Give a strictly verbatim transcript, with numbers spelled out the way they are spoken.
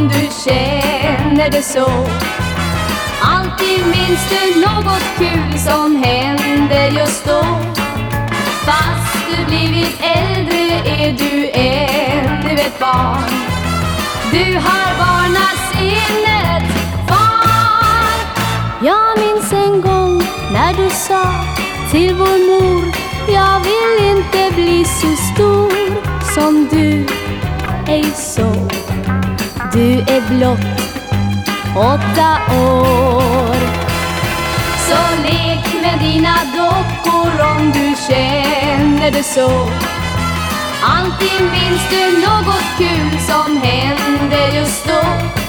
om du känner det så. Alltid minns du något kul som hände just då. Fast du blivit äldre är du ännu ett barn. Du har barnasinnet kvar. Jag minns en gång när du sa till vår mor: jag vill inte bli så stor som du. Ej så, du är blott åtta år. Så lek med dina dockor om du känner det så. Alltid minns du något kul som hände just då.